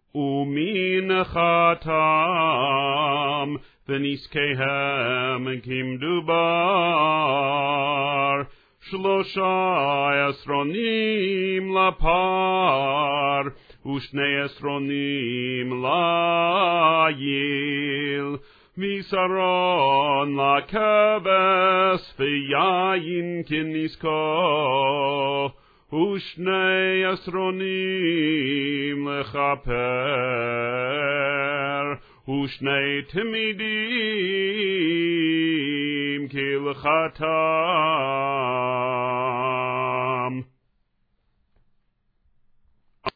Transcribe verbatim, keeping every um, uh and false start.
ומן חתם ונזקיהם כמדובר, שלושה עשרונים לפר, ושני עשרונים ליל, ויסרון לכבש, ויין כנזקו, ושני עשרונים לכפר, ושני תמידים כהלכתם.